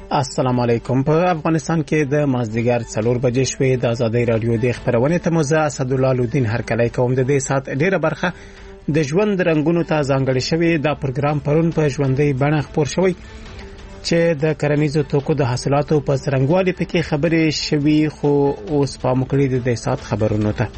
السلام علیکم. په افغانستان کې د مازدیګر 4 بجې شوې د آزادۍ رادیو د خبرونې ته مزه اسدالله لودین هرکلی کوم. د دې سات ډیره برخه د ژوند رنگونو ته ځانګړې شوې. دا پروګرام پرون په ژوندۍ بڼه خپور شوی چې د کرنیزو توکو د حاصلاتو په څرنګوالي پکې خبرې شوي، خو اوس پام وکړئ د دې سات خبرونو ته.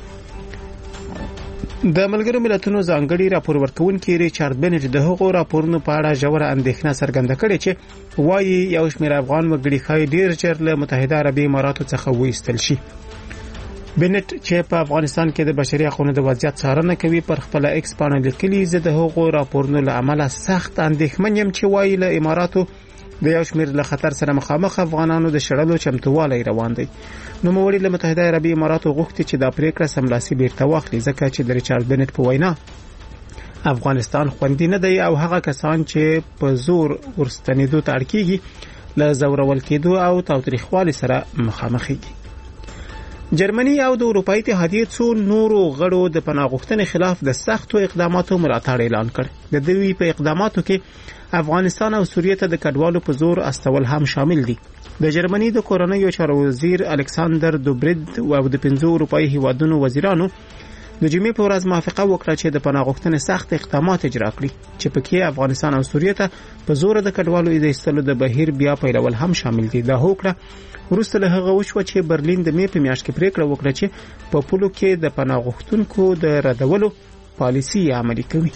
د ملګرو ملتونو ځانګړي راپور ورکوونکي ریچارډ بنټ د هغو راپورونو په اړه ژوره اندېښنه څرګنده کړې چې وايي یو شمېر افغان وګړي ښایي ډېر ژر له متحده عربي اماراتو څخه وایستل شي. بنټ چې په افغانستان کې د بشري حقوقو د وضعیت څارنه کوي پر خپل ایکس باندې لیکلي، زه د هغو راپورونو له امله سخت اندېښمن یم چې وايي له اماراتو د یو شمېر له خطر سره مخامخ افغانانو د شړلو چمتووالی روان دی. نوموړي له متحده عربي اماراتو غوښتي چې دا پریکړه سملاسي بیرته واخلي، ځکه چې د ریچارډ بنټ په وینا افغانستان خوندي نه دی او هغه کسان چې په زور ورستنېدو ته اړ کېږي له زورول کېدو او تاوتریخوالي سره مخامخ کېږي. جرمني او د اروپایي اتحادیې څو نورو غړو د پناه غوښتنې خلاف د سختو اقداماتو ملاتړ اعلان کړ. د دوی په اقداماتو کې افغانستان او سوریه ته د کډوالو په زور استول هم شامل دي. د جرمني د کورنیو چارو وزیر الکساندر دوبرید او د 5 اروپایي هیوادونو وزیرانو د جمعې په ورځ موافقه وکړه چې د پناه غوښتنې سخت اقدامات اجرا کړي چې پکې افغانستان او سوریه ته په زور د کډوالو ایستلو د بهیر بیا پیلول هم شامل دي. دا هوکړه وروسته له هغه وشوه چې برلین د مې په میاشت کې پریکړه وکړه چې په پولو کې د پناه غوښتونکو د ردولو پالیسي عملي کوي.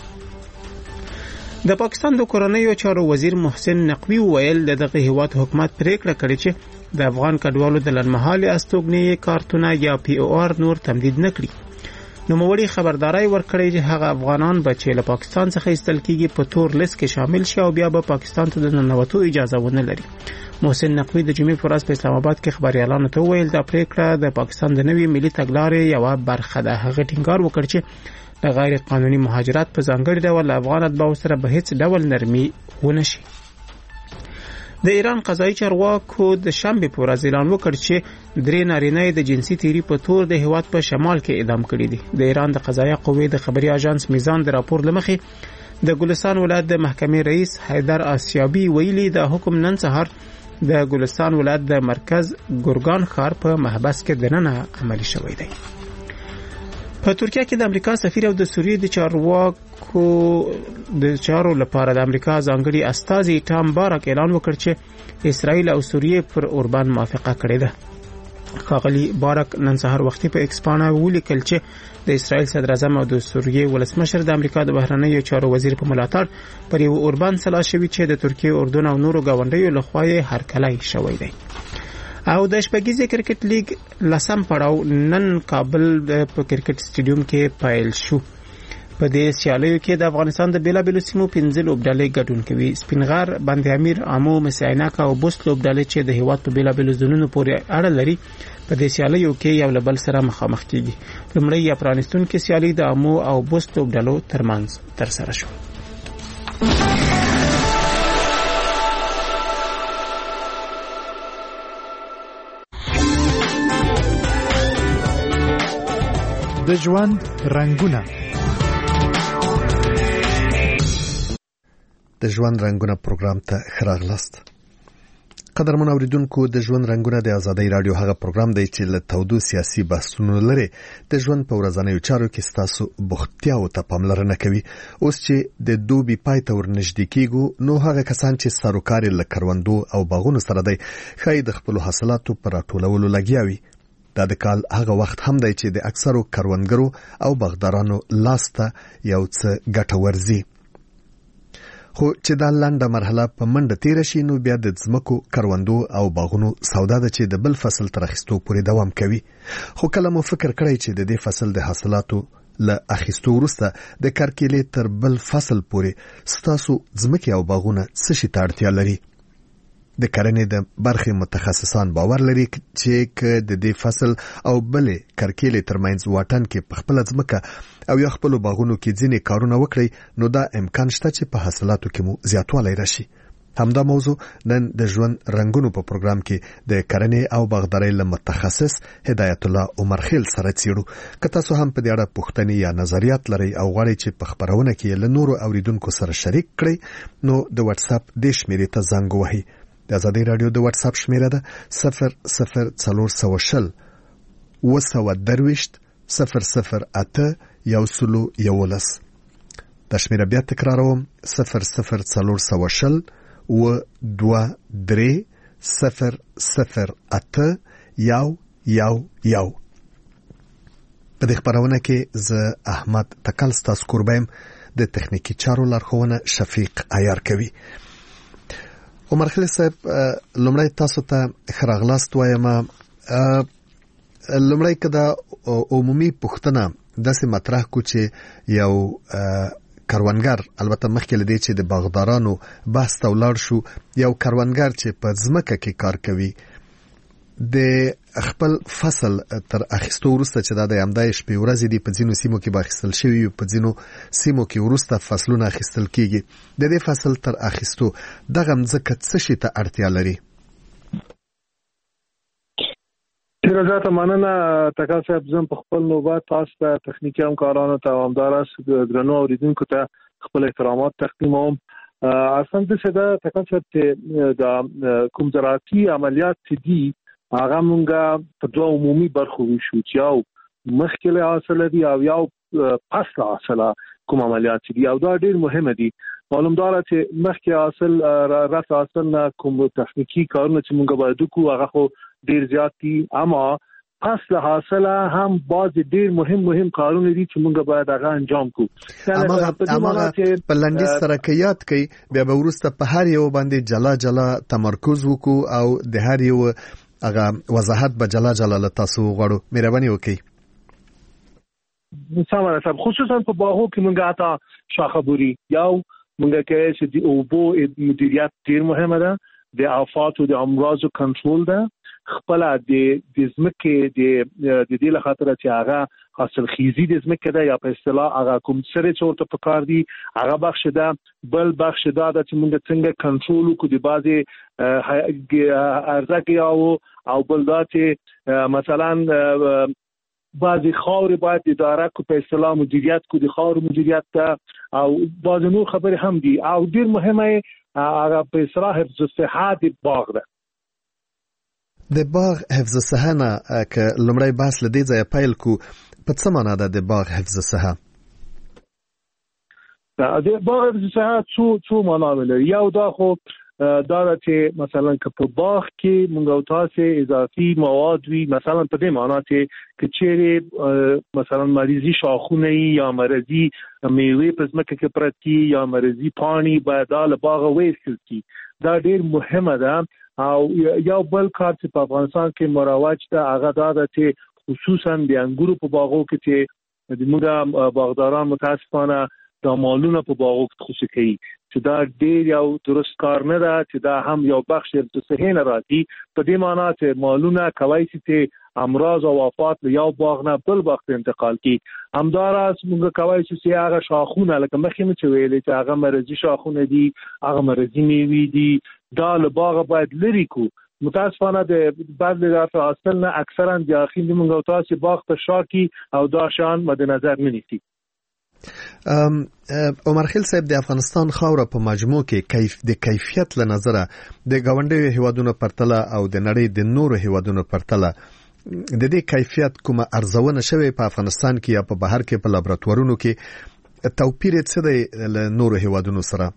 د پاکستان د کورنیو چارو وزیر محسن نقوی ویل دغه هیواد حکومت پریکړه کړې چې د افغان کډوالو د لنډمهالي استوګنې کارتونه یا پی او آر نور تمدید نکړي. نوموړي خبرداري ورکړې چې هغه افغانان به چې له پاکستان څخه ایستل کېږي په تور لیست کې شامل شي او بیا به پاکستان ته د ننوتو اجازه ونه لري. محسن نقوی د جمعې په ورځ په اسلام آباد کې خبريالانو ته ویل دا پریکړه د پاکستان د نوي ملي تګلارې یو برخه ده. هغه ټینګار وکړ چې د غیر قانوني مهاجرت په ځانګړي ډول افغان اتباعو سره به هیڅ ډول نرمي ونه شي. د ایران قضایي چارواکو د شنبه په ورځ اعلان وکړ چې 3 نارینه د جنسي تیری په تور د هیواد په شمال کې اعدام کړي دي. د ایران د قضایي قوې د خبري اژانس میزان د راپور لمخې د ګلستان ولایت د محکمې رئیس حیدر آسیابي ویلي د حکم نن سهار د ګلستان ولایت د مرکز ګورګان ښار په محبس کې دننه عملي شوی دی. په ترکیه کې د امریکا سفیر او د سوریې د چارو لپاره د امریکا ځانګړي استازي ټام بارک اعلان وکړ چې اسرائیل او سوریې پر اوربان موافقه کړې ده. ښاغلي بارک نن سهار وختي په ایکس باندې ولیکل چې د اسرائیل صدر اعظم او د سوریې ولسمشر د امریکا د بهرنیو چارو وزیر په ملاتړ پر یو اوربان سلا شوی چې د ترکیه، اردن او نورو گاونډیو لخوا هرکلی شوی دی. او د شپږیزې کرکټ لیګ لسم پړاو نن کابل په کرکټ سټیډیوم کې پیل شو. په دې سیالیو کې د افغانستان د بیلابیلو سیمو 15 لوبډلې ګډون کوي. سپینغر، بند امیر، امو، مسعیناک او بوست لوبډلې چې د هیواد په بیلابیلو ځایونو پورې اړه لري په دې سیالیو کې یو له بل سره مخامخ کیږي. لومړی یا پرانستونکو سیالي د امو او بوست لوبډلو ترمنځ ترسره شو. د ژوند رنگونه. د ژوند رنگونه پروګرام ته خراغلاست. قدرمن اوریدونکو، د ژوند رنگونه د آزادۍ رادیو هغه پروګرام دی چې له تودو سیاسي بحثونو لري د ژوند په ورځنیو چارو کې ستاسو بوختیاو ته پاملرنه کوي. اوس چې د دوبي پای ته ورنږدې کیږو، نو هغه کسان چې سروکار له کروندو او باغونو سره دی ښایي د خپلو حاصلاتو پر راټولولو لګیا وي. دا د کال هغه وخت هم دی چې د اکثرو کروندګرو او باغدارانو لاس ته یو څه ګټه ورځي. خو چې دا لنډه مرحله په منډه تیر شي، نو بیا د ځمکو، کروندو او باغونو سودا ده چې د بل فصل تر اخیستو پورې دوام کوي. خو کله مو فکر کړی چې د دې فصل د حاصلاتو له اخیستو وروسته د کرکیلې تر بل فصل پورې ستاسو ځمکې او باغونه څه شي ته اړتیا لري؟ د کرنې د برخې متخصصان باور لري چې د دې فصل او بلې کرکیلې ترمنځ واټن کې په خپل ځمکه او یا خپل باغونو کې ځینې کارونه وکړي، نو دا امکان شته چې په حاصلاتو کې مو زیاتوالی راشي. همدا موضوع نن د ژوند رنگونو په پروګرام کې د کرنې او باغدارۍ له متخصص هدایت الله عمر خیل سره څیړو. که تاسو هم په دې اړه پوښتنې یا نظریات لرئ او غواړئ چې په خبرونه کې له نورو اوریدونکو سره شریک کړئ، نو د واتس اپ د شمیرې ته زنګ ووهئ د آزادۍ رادیو د واتس اپ شمیره ده 00420 وسوه 008 111. د شمیره بیا تکراروم 00420 و23 008 111. په دې خبرونه کې زه احمد تکل ستاسو قربایم، د تخنیکی چارو لارښوونه شفیق عیار کوي. عمر خلیل صاحب، لومړی تاسو ته خراغلاست وایم. لومړی که دا عمومي پوښتنه داسې مطرح کو چې یو کروندګر، البته مخکې لدی چې د باغدارانو بحث ته ولاړ شو، یو کروندګر چې په ځمکه کې کار کوي د خپل فصل تر اخیستو وروسته چې دا د همدای شپې ورځې دي، په ځینو سیمو کې به اخیستل شوي، په ځینو سیمو کې وروسته فصلونه اخیستل کیږي. د دې فصل تر اخیستو دغه ځمکه څه شي ته اړتیا لري؟ ډیره زیاته مننه تکل صاحب. زم په خپل نوبت تاسو ته تخنیکی همکارانو ته همدارس درنو اوریدونکو ته خپل احترامات تقدیموم. اصلا د سده تکل صاحب ته د کوم زراعتي عملیات دي هغه مونږه په دوه عمومي برخو ویشو، چې یو مخکله حاصل دي او یو پس حاصل کوم عملیات دي، او دا ډیر مهمه دي. معلوم دار چې مخکې حاصل راځي حاصل کوم تخنیکی کارونه چې مونږ باید وکړو هغه خو ډیر زیات دي، اما پس له حاصله هم باز ډیر مهم کارونه دي چې مونږ باید هغه انجام کړو. هغه په لنډیز سره کې یاد کړئ، بیا به وروسته په هر یو باندې جلا تمرکز وکړو او د هر یو هغه وضاحت به جلا له تاسو غواړو. مهرباني وکړئ. سمه ده. خصوصا په باغو کې مونږه تا شاخبوري یو مونږه کې چې د اوبو مدیریت ډیر مهمه ده، د آفات او د امراضو کنټرول ده، خپل د ځمکې د دې لخاطر چې هغه حاصل خیزي د ځمکې ده یا په اصطلاح هغه کوم سره چورته پکار دي هغه بخش ده. بل بخش ده چې مونږ څنګه کنټرول وکړو د بازي ارزاق او بل دا چې مثلا بعضی خاور باید اداره کو په اصطلاح مدیریت کو د خاور مدیریت ته، او بعض نور خبرې هم دي، او ډیر مهمه هغه په اصطلاح حفظ الصحه د باغ ده. د باغ حفظ الصحه نه که لومړی بحث لدی ځای پیل کو، په څه معنا ده د باغ حفظ الصحه؟ د باغ حفظ الصحه څو معنا لري. یو دا خو دا چې مثلا که په باغ کې مونږ او تاسو اضافي مواد وي، مثلا په دې معنا چې کچېره مثلا مریضي شاخونه یا مرضی میوه په ځمکه کې پرتی یا مرضی پانی باید له باغ وېستل کی، دا ډیر مهمه ده. او یو بل کار چې په افغانستان کې مروج ده هغه دا ده چې خصوصا د انګورو په باغو کې چې د موږ باغداران متاسفانه د مالونه په باغو کې خصوصي کوي، چې دا ډیر یو درست کار نه ده، چې دا هم یو بخش د صحه نه راځي. په دې معنی چې مالونه کوي چې امراض او آفات له یو باغ نه بل باغ ته انتقال کی. همداراز موږ کوي چې هغه شاخونه لکه مخکې مې ویلې چې هغه مرضی شاخونه دي، هغه مرضی میوې دي، دا له باغ باید لري کو. متاسفانه د بعض لري حاصل نه اکثرا د اخین موږ او تاسو باغ ته شاکی او دا شان مد نظر نه نیسي. عمر خلیل صاحب، د افغانستان خاوره په مجموع کې د کیفیت له نظره د ګاونډیو هیوادونو پرتله او د نړۍ د نورو هیوادونو پرتله د دې کیفیت کومه ارزونه شوی په افغانستان کې یا په بهر کې په لابراتوارونو کې توپیر څه دی له نورو هیوادونو سره؟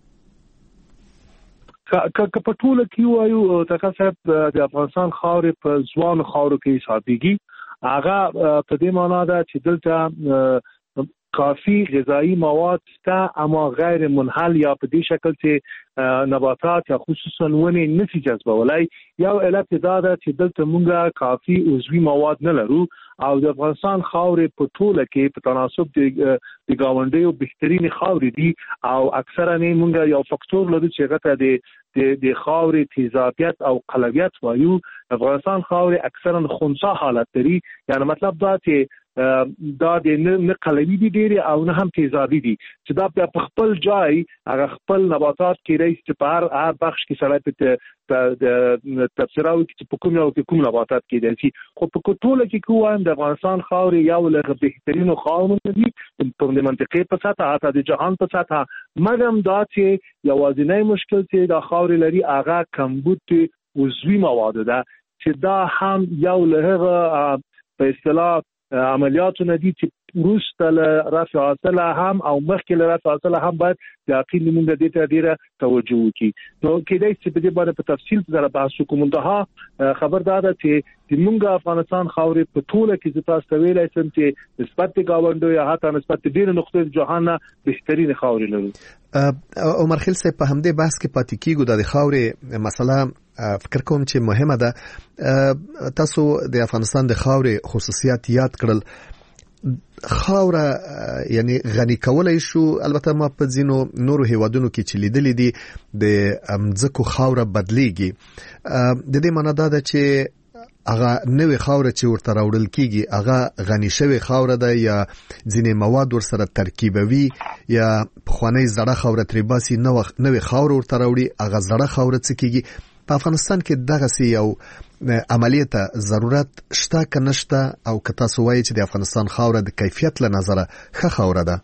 که په ټوله کې وایو تاسو صاحب د افغانستان خاورې په ځوان خاورو کې حسابيږي، هغه په دې معنا ده چې دلته کافی غذایی مواد شته اما غیر منحل یا په دې شکل چې نباتات یا خصوصا ونې نشي جذبولای. یو علت دا ده چې دلته مونږه کافی عضوي مواد نه لرو، او د افغانستان خاورې په ټوله کې په تناسب د ګاونډیو بهترین خاورې دي، او اکثرا نه مونږه یو فاکتور لرو چې هغه د خاورې تیزابیت او قلویت وایو. افغانستان خاورې اکثرا خنثی حالت لري، یعنی مطلب دا چې دا د نه قلوي دي ډېر او نه هم تیزابي دي چې دا په خپل ځای هغه خپل نباتات کې رئیس چې په هر بخش کې سره په تفسیراوي چې په کوم نباتات کې دي خو په ټوله کې کوم د افغانستان خاورې یو له بهترینو خاورونو دي په منطقې په سطح حتی د جهان په سطح مګم دا چې یوازینی مشکل چې د خاورې لري هغه کمبود عضوي مواد ده چې دا هم یو له په اصطلاح عملیاتو ندي چې وروسته له رفع حاصله هم او مخکې له رفع حاصله هم باید د عقیل موږ د دې ډیره توجه وکړي نو کېدای چې په دې باندې په تفصیل سره بحث وکړو منتها خبردار ده چې موږ افغانستان خاورې په ټوله کې تاسو ته ویلای شم چې نسبت گاونډو یا حتی نسبت ډیر نقطې جهان بهترین خاورې لري عمر خیل صاحب په همدې بحث کې پاتې کیږو د خاورې مسله فکر کوم چې مهمه ده تاسو د افغانستان د خاورې خصوصیات یاد کړل خاوره یعنی غنی کولای شو البته ما په ځینو نورو هیوادونو کې چې لیدلې دي د امځکو خاوره بدلیږي د دې معنی دا ده چې هغه نوې خاوره چې ورته راوړل کیږي هغه غنی شوی خاوره ده یا ځینې مواد ورسره ترکیبوي یا پخوانی زړه خاوره ترې باسي نوې خاوره ورته راوړي هغه زړه خاوره څه کیږي په افغانستان کې دغه سی یو عملیات ضرورت شته که نشته او که تاسو وایي چې د افغانستان خاوره د کیفیت له نظره ښه خاوره ده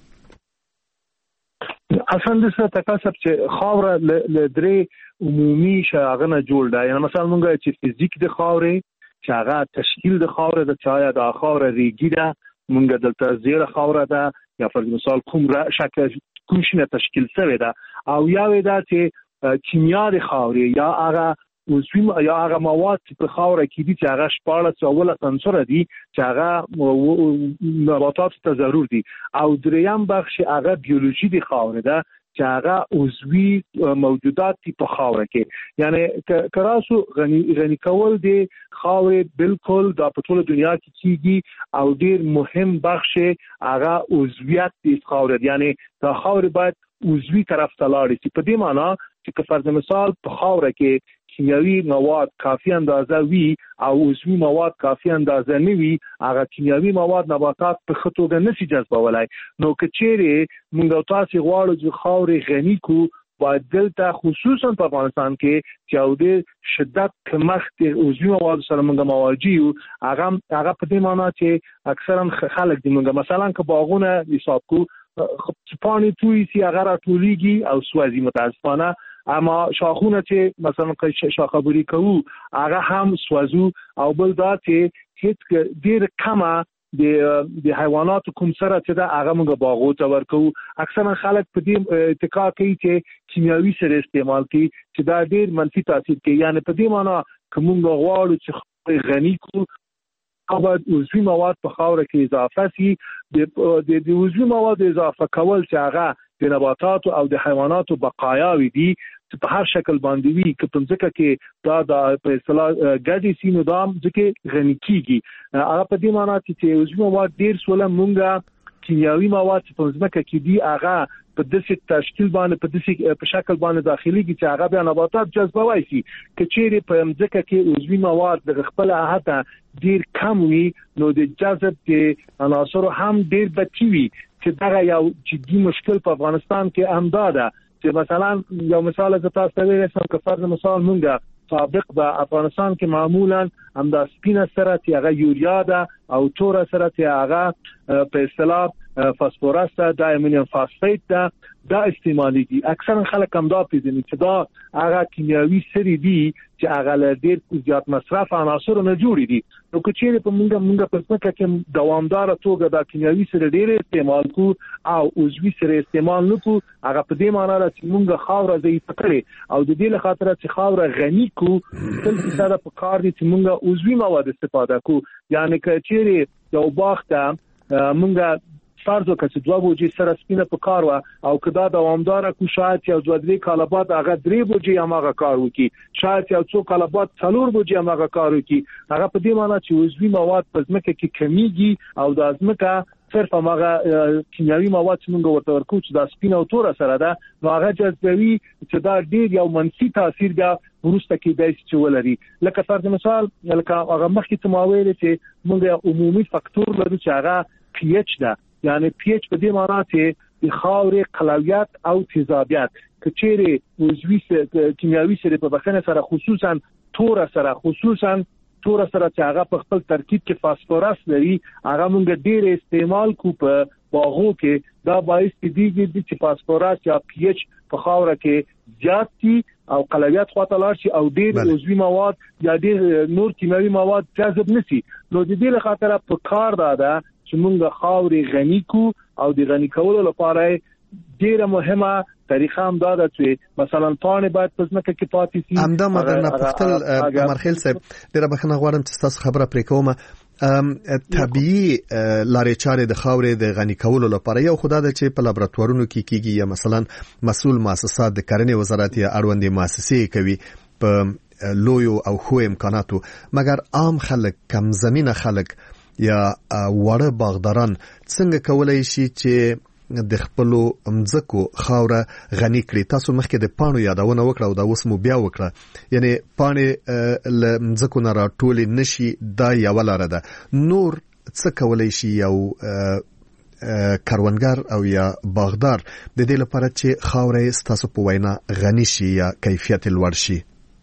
اصلا د څه تکاسب چې خاوره ل درې عمومي شاغنه جوړ ده یعنی مثلا مونږ چې فزیک د خاورې چې هغه تشکیل د خاوره د چایا د خاوره ریګی ده مونږ دلته زیره خاوره ده یا پر مثال کوم شکل کوم شنه تشکیل شوی ده او یا ودا چې کیمیا د خاورې یا هغه عضوي یا هغه مواد په خاوره کې دي چې هغه شپاړس اوله عنصر دي چې هغه نباتات ته ضرور دي او دریم بخش هغه بیولوژي د خاوره ده چې هغه عضوي موجودات په خاوره کې یعنی کراسو غنی کول دي خاورې بالکل د په ټوله دنیا کې کیږي او ډیر مهم بخش هغه عضویت د خاوره یعنی د خاورې باید عضوي طرف ته لاړ شي په دې معنی چې فرض مثال په خاوره کې کیمیاوي مواد کافي اندازه وي او عضوي مواد کافي اندازه نه وي هغه کیمیاوي مواد نباتات په خطوګه نشي جذبولای نو کچېره موږ تاسو غواړو چې خاورې غني کو باید دلته خصوصا په افغانستان کې چې د شدت کمښت عضوي مواد سره موږ مواجه یو هغه په دې معنی چې اکثرا خلک د موږ مثلا که باغونه حساب کو پانی توی سی هغه را ټولیږي او سوازي متاسفانه اما شاخونه چې مثلا شاخبوري کوو هغه هم سوازو او بل دا چې هیڅ ډیر کمه د حیوانات کوم سره چې دا هغه موږ باغو ته ورکو اکثرا خلک په دې اتکا کوي چې کیمیاوي سره استعمال کوي چې دا ډیر منفي تاثیر کوي یعنی په دې معنی کوم غواړو چې غنی کو باید عضوي مواد په خاوره کې اضافه شي د عضوي مواد اضافه کول چې هغه د نباتات او د حیوانات بقایاوي دي چې په هر شکل باندې وي که په ځکه کې دا په اصطلاح ګډي سینو دام ځکه غني کیږي هغه په دې معنی چې عضوي مواد ډیر سوله مونږه کیمیاوي مواد په ځمکه کې دي هغه په داسې تشکیل باندې په داسې په شکل باندې داخليږي چې هغه بیا نباتات جذبوي شي کچېره په ځمکه کې عضوي مواد د خپل احاطه ډیر کم وي نو د جذب د عناصر هم ډیر بچي وي چې دا یو جدي مشکل په افغانستان کې هم ده چې مثلا یو مثال از تاسو ته ویل که فرض مثال مونږه سابق په افغانستان کې معمولا هم د سپینه سره چې هغه یوریا ده او تور سره چې هغه په اصطلاح فاسفورس ده د امونیم فاسفیت ده دا استعمالي دي اکثرا خلک هم دا پیژني چې دا هغه کیمیاوي سری دي چې هغه له ډیر زیات مصرف عناصر نه جوړي دي نو که چیرې په موږ په څه کې دوامدار توګه دا کیمیاوي سری ډیر استعمال کو او عضوي سری استعمال نه کو هغه په دې معنی راځي چې موږ خاوره ضعیف کړي او د دې لپاره چې خاوره غني کو تل څه په کار دي چې موږ عضوي مواد استفاده کو یعنی که چیرې یو باغ ته موږ فرض وکړه چې 2 بوجي سره سپینه په کار وا او کدا دوامدار کو شاید یو 2-3 کاله بعد هغه 3 بوجي هغه کار وکي شاید یو 2 کاله بعد 4 بوجي هغه کار وکي هغه په دې معنی چې عضوي مواد په ځمکه کې کمیږي او د ځمکه صرف هغه کیمیاوي مواد چې موږ ورته ورکو چې د سپینه او تور سره ده نو هغه جذبوي چې دا ډیر یو منفي تاثیر ده ورسته کې دای چې ولري. لکه فرض مثال لکه هغه مخکې تماویل چې موږ عمومي فاکتور لرو چې هغه پی ایچ ده، یعنی پی ایچ په دې معنی چې د خاورې قلویت او تیزابیت کچېره عضوي کیمیاوي سره په بخنه سره خصوصا تور سره چې هغه په خپل ترکیب کې فاسفورس لري هغه موږ ډېر استعمال کو په باغو کې، دا باعث کیږي چې فاسفورس یا پی ایچ په خاوره کې زیات شي او قلویت خواته لاړ شي او ډېر عضوي مواد یا ډېر نور کیمیاوي مواد جذب نشي. نو د دې لپاره په کار ده چې موږ خاورې غني کو او د غني کولو لپاره ډیره مهمه طریقه هم دا ده چې مثلا پانې باید په ځمکه کې پاتې شي. همدا مدنه پختل مرخیل صاحب ډیره بخښنه غواړم چې تاسو خبره پرې کوم. طبيعي لارې چارې د خاورې د غني کولو لپاره یو خدای د چې په لابراتوارونو کې کیږي یا مثلا مسؤل مؤسسات د کرنې وزارت یا اړوندې مؤسسې کوي په لویو او خو امکاناتو، مګر عام خلک کم زمينه خلک یا وړه باغداران څنګه کولای شي چې د خپل مځکو خاوره غني کړي؟ تاسو مخکې د پانو یادونه وکړه او دا اوس مو بیا وکړه، یعنی پانې ل مځکو نه راټول نشي، دا یو لاره ده. نور څه کولای شي یو کروندګر او یا باغدار د دې لپاره چې خاوره ستاسو په وینا غني شي یا کیفیت لوړ شي؟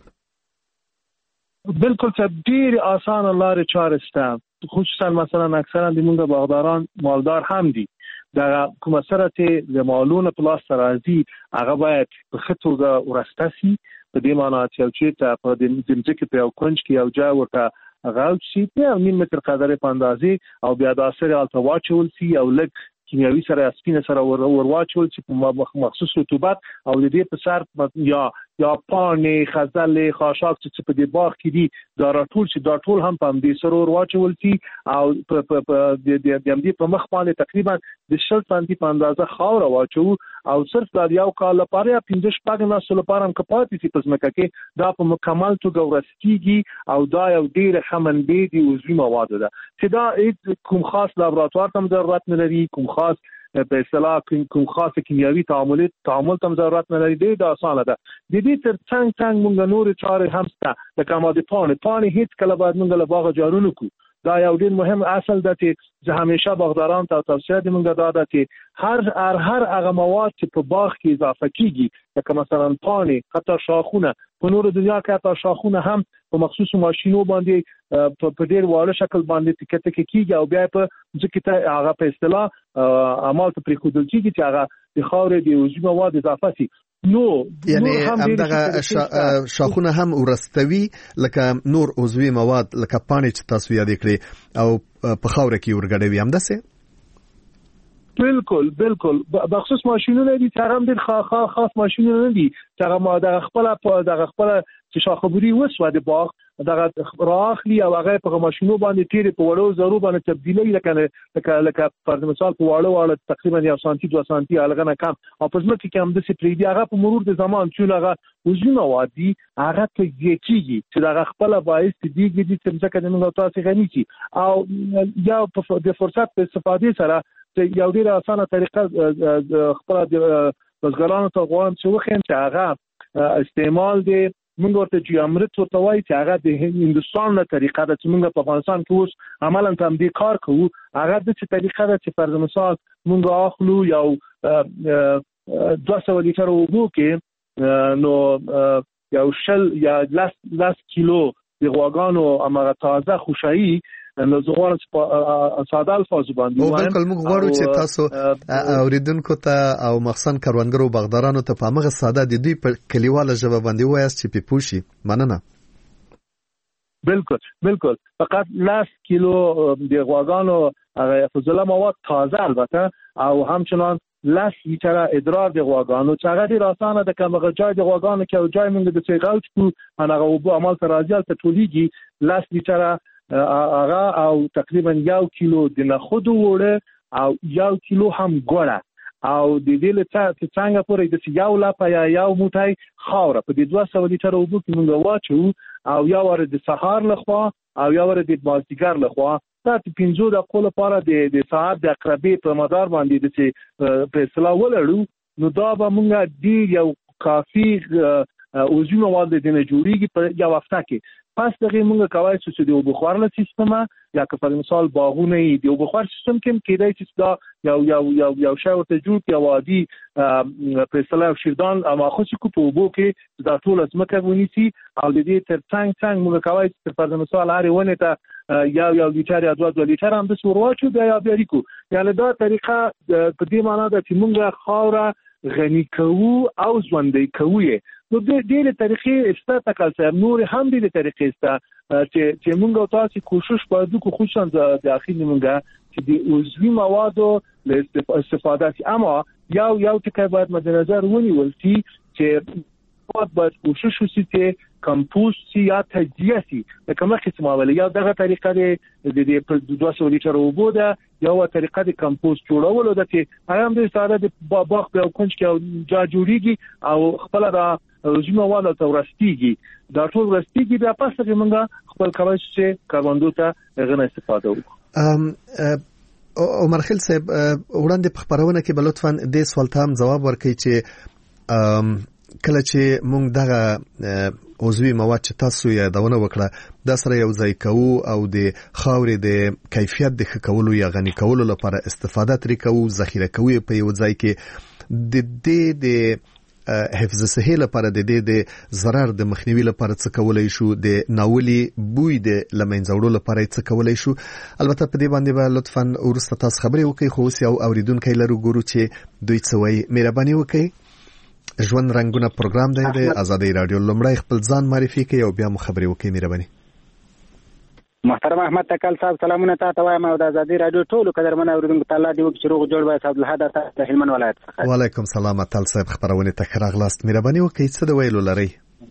بالکل ډېر اسانه لارې چارې شته، خصوصا مثلا اکثرا د موږ باغداران مالدار هم دي. دا کومه سره چې د مالونو په لاس راځي هغه باید په خطوګه ورسته شي، په دې معنی چې ته په دې ځمکې په یو کونج کې یو ځای ورته غاړ شي په 1 متر قدرې په اندازې او بیا د اثر الته واچول شي او لږ کیمیاوي سره سپینه سره ورواچول چې په مخصوص رطوبت او د دې په سر یا پانې خزل خاشاک چې په دې باغ کې دي دا راټول شي، دا ټول هم په دې سره ورواچول شي او په دې په مخ باندې تقریبا د 60 سانتي په اندازه خاور واچو او صرف دا یو کال لپاره یا 15 نسل لپاره هم کپاتې چې په ځمکه کې دا په مکمل توګه ورستېږي او دا یو ډېر خمنبې دي عضوي مواد ده چې دا کوم خاص لابراتوار ته ضرورت نه لري، کوم خاص په اصطلاح کوم خاص کیمیاوي تعامل ته ضرورت نه لري. دا اسانه ده. د دې ترڅنګ موږ نور چارې هم شته، لکه ماده پانې هیڅ کله باید موږ له باغ جارو نه کوو. دا یو ډېر مهم اصل ده چې زه همیشه باغداران ته توصیه کوم دا ده چې هر هغه مواد چې په باغ کې اضافه کیږي لکه مثلا پانې حتی شاخونه په نور دنیا کې حتی شاخونه هم په مخصوصو ماشينو باندې په ډېر واړه شکل باندې ټکټ کېږي او بیا په ځکه ته هغه په اصطلاح عمل ته پریښودل کېږي چې هغه د خاورې د عضوي مواد اضافه شي. نو یعنی همدغه شاخونه هم ورستوي لکه نور عضوي مواد لکه پانې چې تاسو یاد کړی او په خاوره کې ورګډوي همداسې؟ بالکل بخصوص ماشینونه دي چې هم ډېر خاص ماشینونه دي چې هغه د خپل چې شاخبوري وسو د باغ دغه راخلی او هغه په ماشینو باندې تیر په وړو زرو باندې تبدیلي لکه فرض مثال په وړو تقریبا 1 سانتي 2 سانتي هغه نه کم او په ځمکه کې هم د سپریدي هغه په مرور د زمان چې هغه عضوي مواد دي هغه ته کېږي چې هغه خپل باعث دیږي چې ځکه د موږ تاسو غني شي او یا د فرصت په استفادې سره یو ډېر اسانه طریقه خپل د بزګرانو ته غواړم چې وخیم چې هغه استعمال دي موږ ورته چې امرت ورته وایي چې هغه د هندستان له طریقه ده چې موږ په افغانستان کې اوس عملاً هم دې کار کوو. هغه د څه طریقه ده چې فرض مثال موږ اخلو یو 200 لیټر اوبو کې نو یو شل یا 10 کیلو د غواګانو امغه تازه خوشایي نو زغوان ساده الفاظ باندې او بالکل موږ غواړو چې تاسو اوریدونکو ته او مخصوصا کروندګرو باغدارانو ته په هغه ساده د دوی په کلیواله ژبه باندې وایاست چې په پوښي مننه. بالکل فقط 10 کیلو د غواګانو هغه فضله مواد تازه البته او همچنان 10 لیټر ادرار د غواګانو چې هغه ډیر اسانه د کومه ځای د غواګانو کې او ځای موږ د سیغال کو هغه وبو عمل تر راځي ته ټولېږي 10 لیټر هغه او تقریبا 1 کیلو د نخود وړه او 1 کیلو هم ګوړه او د دې له څنګه پورې د یو لاپه یا یو موټی خاور په دې 200 لیټر اوبو کې موږ واچو او یو ور د سهار لخوا او یو ور د مازدیګر لخوا دا 15 دقیقو لپاره د ساعت د اقربې په مدار باندې د په اصطلاح ولړو نو دا به موږ ډیر یو کافي عضوي مواد د نه جوړیږي په یو هفته کې. پس دغه موږ کوي چې د بخار له سیستمه یا که په مثال باغونه د بخار سیستم کې کېدای چې دا یو شی ورته جوړ یا وادي په اصطلاح شیردان اما خو چې په وبو کې دا ټول ځمکه ونیسي او د دې تر څنګ موږ کوي چې په مثال هر ونه ته یو لیټر یا 2 لیټر هم د سورواچو بیا ریکو. یعنی دا طریقه په دې معنی ده چې موږ خاوره غنی کوو او ژوندۍ کوو. نو د دې طریقې استاته کالسه نور هم د طریقې استا چې موږ تاسو کوشش کوو خصوصا د اخیر موږ چې د عضوي موادو له استفاده اما یو ټکی باید مد نظر ونیول شي چې باید کوشش وشي چې کمپوست یا تجزیه سي د کومه قسمه ولې یا دغه طریقه د 200 لیټر اوبو ده یو طریقه د کمپوست جوړولو ده چې هغه د ساده د باغ په کونج کې جا جوړیږي او خپل را عضوي مواد ته ورستيږي دا ټول ورستيږي بیا پس کې موږ خپل کوي چې کاربن ته غنه استفاده وکړو. عمر خیل صاحب وړاندې په خبرونه کې بل لطفاً د سوال ته هم جواب ورکړئ چې کله چې موږ دغه عضوي مواد چې تاسو یادونه وکړه د سره یو ځای کوو او د خاورې د کیفیت د ښه کولو یا غني کولو لپاره استفاده ترې کوو ذخیره کوو په یو ځای کې د حفظ صحي لپاره د دې د ضرر د مخنیوي لپاره څه کولای شو د ناولي بوی د لمنځوړو لپاره څه کولای شو. البته په دې باندې به لطفاً ورسته تاسو خبرې وکړئ خو اوس یو اوریدونکو لرو ګورو چې دوی څه وایي. مهرباني وکړئ. ژوند رنگونه پروګرام دی د آزادۍ رادیو. لومړی خپل ځان معرفي کړئ او بیا مو خبرې وکړئ. مهرباني. محترم احمد تکل صاحب سلامونه تاسو وایم او د آزادۍ رادیو ټولو قدرمن اوریدونکو تعالی دی وکړي روغ جوړ وای صاحب له د هلمند ولایت څخه. وعلیکم السلام تعالی صاحب خبرونه ته راغلاست. مهرباني وکړئ څه د ویلو لري.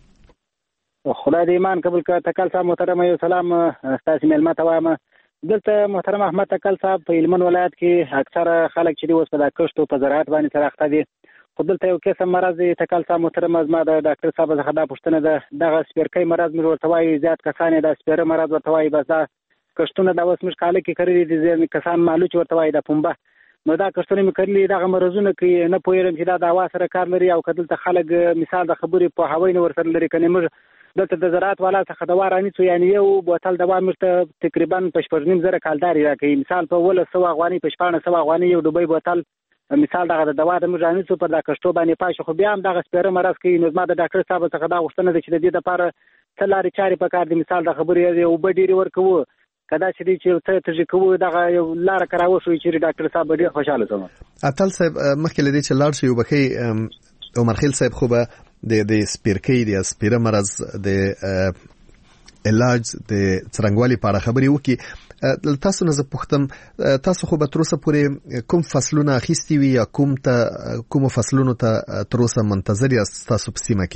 خدای دې ایمان قبول کړه. تکل صاحب محترم یو سلام تاسو ملما ته وایم. دلته محترم احمد تکل صاحب په هلمند ولایت کې اکثره خلک چې اوس په کښتو په زراعت باندې سره اخته دي. خو دلته یو قسم مرض دی تکل صاحب محترم ما د ډاکټر صاحب څخه دا پوښتنه ده دغه سپیرکۍ مرض مې ورته وایي زیات کسان د سپیره مرض ورته وایي بس دا کښتونه د اوس مش کال کې کړی دي ځین کسان مالوچ ورته وایي د پنبه نو دا کښتونه مې کړلي دغه مرزونه کې نه پوهیږم چې دا د هوا سره کار لري او کدلته خلک مثال د خبرې په هوای نه ورسره لري کنه موږ دلته د زراعت والا څخه د وارانی څو یعنی یو بوتل دوا مرته تقریبا په 14.5 کالداري راکې مثال په 100 افغاني په 1400 افغاني یو ډوبۍ بوتل مثال دغه د دوا د مجانیسو پر د کښتو باندې پاشه خو بیا هم دغه سپیره مرض کوي. نو ما د ډاکټر صاحب څخه دا غوښتنه ده چې د دې لپاره څه لارې چارې په کار دي مثال د خبرې یو بډېری ورکوو کدا چې چې ته کوو دغه یو لار کراوه شو چې ډاکټر صاحب ډېر خوشاله شوم. اتل صاحب مخکې لدی چې لاړ شي وبخي عمر خیل صاحب خو به د سپیرکۍ د سپیره مرض د علاج د څرنګوالي په اړه خبرې وکړي. تاسو نه زه پوښتم تاسو خو به تر اوسه پورې کوم فصلونه اخیستي وي یا کوم فصلونو ته تر اوسه منتظر یاست تاسو په سیمه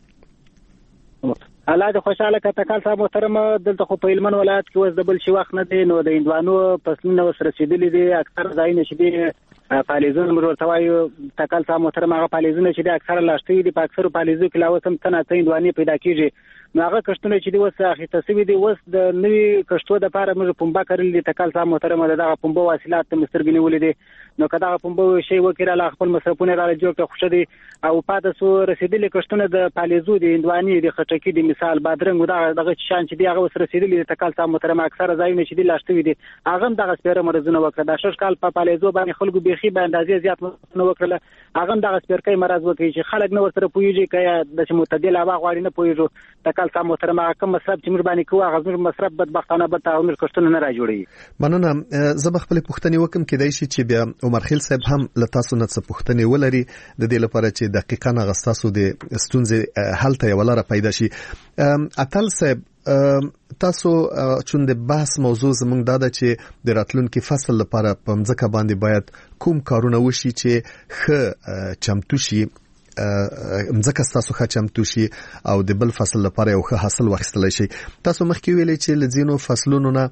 کې؟ الله دې خوشاله کړه. تکل صاحب محترم دلته خو په هلمند ولایت کې اوس د بل شي وخت نه دی نو د هندوانو فصلونه اوس رسېدلي دي. اکثر ځایونه چې دي پالیزونه موږ ورته وایو تکل صاحب محترم هغه پالیزونه چې دي اکثره لاشتي دي په اکثرو پالیزو کې لا اوس هم څه نه هندوانې پیدا کېږي. نو هغه کښتونه چې دي اوس اخیسته شوي دي اوس د نوي کښتو دپاره موږ پنبه کرلي دي. تکل صاحب محترم دغه پنبه واصلات ته مې سترګې نیولې دي نو که دغه پنبه شی وکړه خپل مصرفونه راله جوړ کړه خوښه دي او پاتې سو رسېدلي کښتونه د پالیزو د هندوانې د خټکي د مثال بادرنګ دغه شان چې دي هغه اوس رسېدلي دي. تکل صاحب محترم اکثره ځایونه چې دي لاشتوي دي هغه هم دغه سپیره مرضونه وکړه. دا شش کال په پالیزو باندې خلکو بیخي په اندازې زیات مرضونه وکړله هغه هم دغه سپیرکۍ مرض وکړي چې خلک نه ورسره پوهېږي که داسې معتدل هوا غواړي نه پوهېږو. تکل صاحب محترم کوم مصرف چې موږ باندې کوو هغه زموږ مصرف بدبختانه به ته موږ کښتونه نه راجوړوي. مننه. زه به خپلې پوښتنې وکړم کېدای شي چې بیا عمر خیل صاحب هم له تاسو نه څه پوښتنې ولري د دې لپاره چې دقیقاً هغه ستاسو د ستونزې حل ته یوه لاره پیدا شي. اتل صاحب تاسو چون د بحث موضوع زموږ دا ده چې د راتلونکي فصل لپاره په مځکه باندې باید کوم کارونه وشي چې ښه چمتو شي مځکه ستاسو ښه چمتو شي او د بل فصل لپاره یو ښه حاصل واخیستلی شي. تاسو مخکې ویلې چې له ځینو فصلونو نه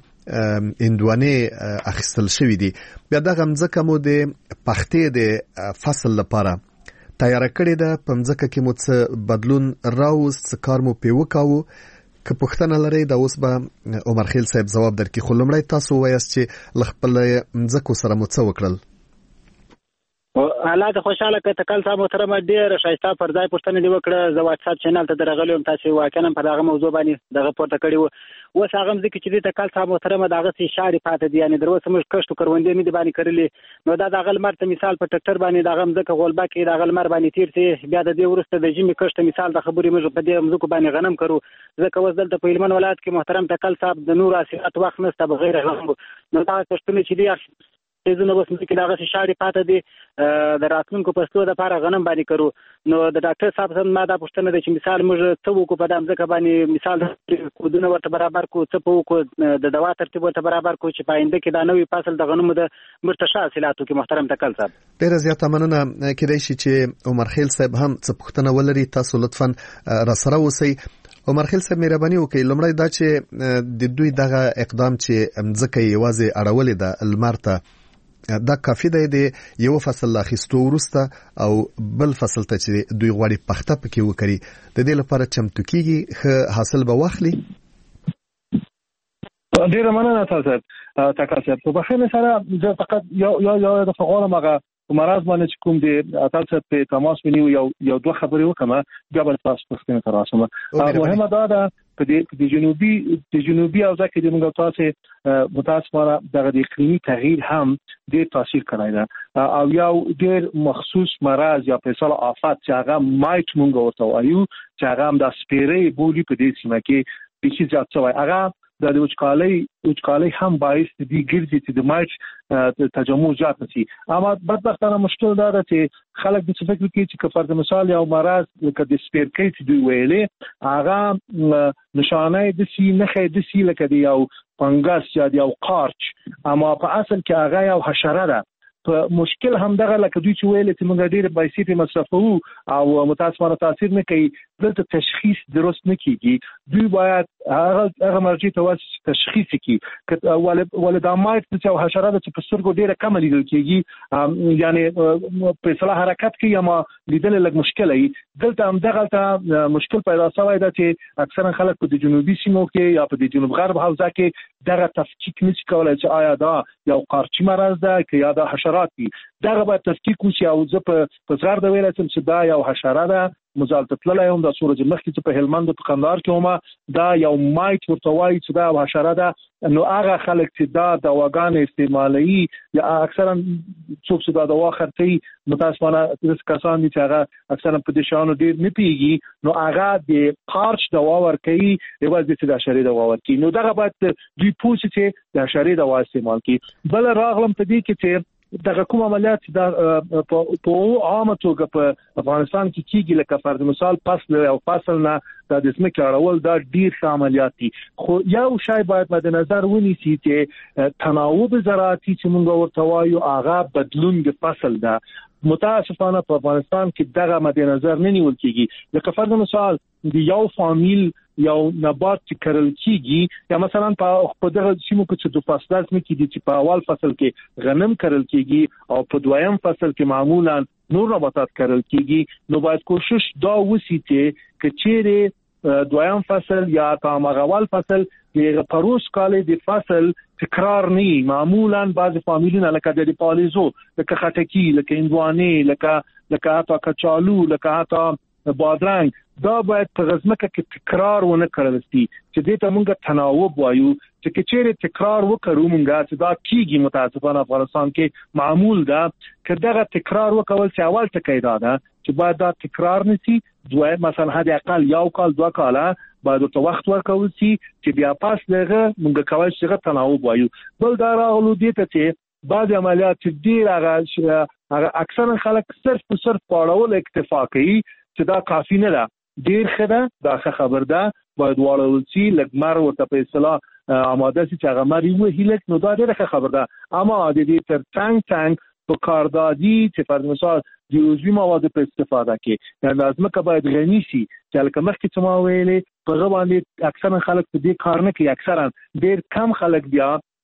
هندوانې اخیستل شوي دي بیا دغه مځکه مو د پختې د فصل لپاره تیاره کړې ده په مځکه کې مو څه بدلون راوست څه کار مو پې وکاوه که پوښتنه لرئ دا اوس به عمر خیل صاحب ځواب درکړي خو لومړی تاسو ووایاست چې له خپلې مځکو سره مو څه وکړل. حالات خوشاله ک تکل صاحب محترم ډیر شایسته پر ځای پښتنه دی وکړه زه واتس اپ چینل ته درغلم تاسو واکنه په دغه موضوع باندې دغه پورته کړی و اوس هغه ځکه چې د تکل صاحب محترم دغه سي شاري پاتې دي یعنی دروسه موږ کښتو کروندې مې دی باندې کړلې نو دا دغه مرته مثال په ټکټر باندې دغه مزه غولبا کې دغه مر باندې تیر سي بیا د دې ورسته د جمی کښت مثال د خبرې موږ په دې مزه باندې غنم کړو ځکه وځل ته په هلمند ولایت کې محترم تکل صاحب د نور اساسات وخت نشته بغیر غنم نو دا کښتونه چې دی زونه اوس کې دغه شاري پاتې دي د راتلونکو پښتو د لپاره غنم باندې کړو نو د ډاکټر صاحب سم ما دا پښتنه د چې مثال موږ څه وکړو په دام ځکه باندې مثال کودونه ورته برابر کو څه په وکړو د دوا ترتیب ورته برابر کو چې پاینده کې دا نوې فصل د غنمو د مرتشا حاصلاتو کې محترم تکل صاحب ډیر زیاته مننه کېدای شي چې عمر خیل صاحب هم څه پښتنه ولري تاسو لطفا را سره اوسئ عمر خیل صاحب مهرباني وکړئ لمړی دا چې د دوی دغه اقدام چې ځکه یوازې اړولې ده المارته دا کافي دی د یو فصل اخیستو ورسته او بل فصل ته چې دوی غواړي پخته پکې وکړي د دې لپاره چمتو کیږي حاصل به واخلي ډیر مننه تاسو تکل صاحب په بخښنه سره زه فقط یو د فقره مغه مرز باندې چې کوم دی تاسو په تماس ونیو یو دوه خبرې وکم بیا به تاسو پوښتنه تراسم مهمه دا په دې جنوبي او ځکه د موږ تاسو متاسفانه دغه د اقلیمي تغییر هم ډېر تاثیر کړی دی او یو ډېر مخصوص مرض یا په اصل آفات چې هغه مایټ مونږ ورته وایو چې هغه هم د سپیرې بولی په دې سیمه کې بیخي زیات شوی هغه د وچکالۍ هم باعث دي ګرځي چې د مایټ تجمع زیات شي اما بدبختانه مشکل دا ده چې خلک د څه فکر کوي چې فرض مثال یو مرض لکه د سپیرکیټ دی ویلې هغه نشانه د سی نه د سی لکه دی یو فنګس یا یو قارچ اما په اصل کې هغه یو حشره ده په مشکل هم دغه لکه دوی چې ویل چې موږ ډېر پیسې په مصرفو او متاسفانه تاثیر نه کوي دلته تشخیص درست نه کیږي دوی باید هغه مرجع ته تشخیص کړي ولدا مایټ چې حشره ده چې په سترګو ډېره کم لیدل کیږي یعنی په اصطلاح حرکت کې یا لیدل لږ مشکل وي دلته هم دغه مشکل پیدا شوی ده چې اکثرا خلک په جنوبي سیمو کې یا په جنوب غرب حوزه کې دغه تفکیک نشي کولای چې آیا دا یو قارچی مرض ده که یا دا حشرات دي دغه باید تفکیک وشي او زه په زغر د ویل چې دا یو حشره ده مزال تطلع هم د سورج مخکې چې په هلمند په قندهار کې هم دا یو مایټ ورته وایي چې دا حشره ده نو هغه خلک چې دا دواګان استعمالوي یا اکثرا څوک چې دا دوا خرڅي متاسفانه د کسان چې هغه اکثرا په دې شانو ډیر نه پیږي نو هغه د قارچ دوا ورکوي یوازې د حشرې دوا ورکوي نو دغه باید دوی پوښتنه چې د حشرې دوا استعمال کړي بل راغلم په دې کې چې دغه کوم عملیات دا په عامه توګه په افغانستان کې کیږي لکه فرض مثال فصل او فصل نه د ځمکې اړول دا ډیر ښه عملیات دي خو یو شی باید مد نظر ونیسي چې تناوب زراعتي چې موږ ورته وایو هغه بدلون د فصل ده متاسفانه په افغانستان کې دغه مد نظر نه نیول کیږي لکه فرض مثال د یو فامیل یو نبات چې کرل کیږي یا مثلا په دغه سیمو کې چې د فصلات مې کې دي چې په اول فصل کې غنم کرل کیږي او په دویم فصل کې معمولا نور نباتات کرل کیږي نو باید کوشش دا وسی چې چیرې دویم فصل یا تام اول فصل د پروس کال د فصل تکرار نه معمولا بعض فامیلونه لکه د پالیزو لکه خټکی لکه اندوانه لکه تا کچالو لکه تا بادرنګ دا باید په غزمکه کې تکرار ونه کړل شي چې دې ته موږ تناوب وایو چې چیرې تکرار وکړو موږ چې دا کیږي متاسفانه افغانستان کې معمول ده چې دغه تکرار وکول چې اول ټکی دا ده چې باید دا تکرار نشي دوی مثلا حد اقل یو کال دوه کاله باید ورته وخت ورکول شي چې بیا پاس دغه موږ کولی شي تناوب وایو بل دا راغلو دې ته چې بعض عملیات چې ډیر هغه اکثرا خلک صرف پاړول اکتفا کوي چې دا کافی نه ده ډیر خده دا خبر ده باید واړول شي لګمر ورته په اصطلاح آماده شي چې هغه مری وهیلک نو دا ډیره خبر ده اما د دې تر ټانک په کاردادي چې فرض مثال د عضوي موادو په استفاده کې یعنی لازمه که باید غني شي چې لکه مخکې چې ما ویلې په غو باندې اکثرا خلک په دې کار نه کوي اکثرا ډیر کم خلک بیا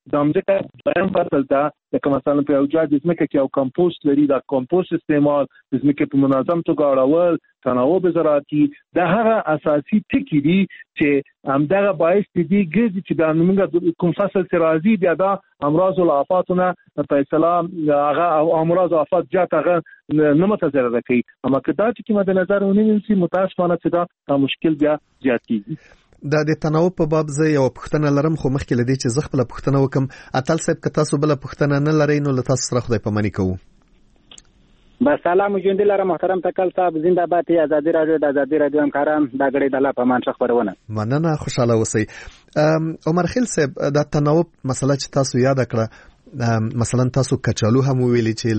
د ځمکې دویم فصل ته لکه مثلا په یو ځای د ځمکې کې یو کمپوست لري دا کمپوست استعمال د ځمکې په منظم توګه اړول تناوب زراعتي دا هغه اساسي ټکي دي چې همدغه باعث دي ګرځي چې د موږ کوم فصل چې راځي بیا دا امراض او آفاتونه په اصطلاح هغه امراض او آفات جات هغه نه متضرر کوي اما که دا چې مد نظر ونیول شي متاسفانه چې دا مشکل بیا زیاتېږي. د تناوب په باب زه یو پوښتنه لرم خو مخکې لدی چې زه خپل پوښتنه وکم اتل صاحب که تاسو بل پوښتنه نه لرئ نو له تاسو سره خدای پاماني کوو. با سلام ژوند لرم محترم تکل صاحب زنده باد آزادی رادیو د آزادی رادیو همکاران دا غړي د لا په مانشه خبرونه مننه خوشاله اوسئ. عمر خیل صاحب د تناوب مسله چې تاسو یاد کړه مثلا تاسو کچالو هم ویلي چې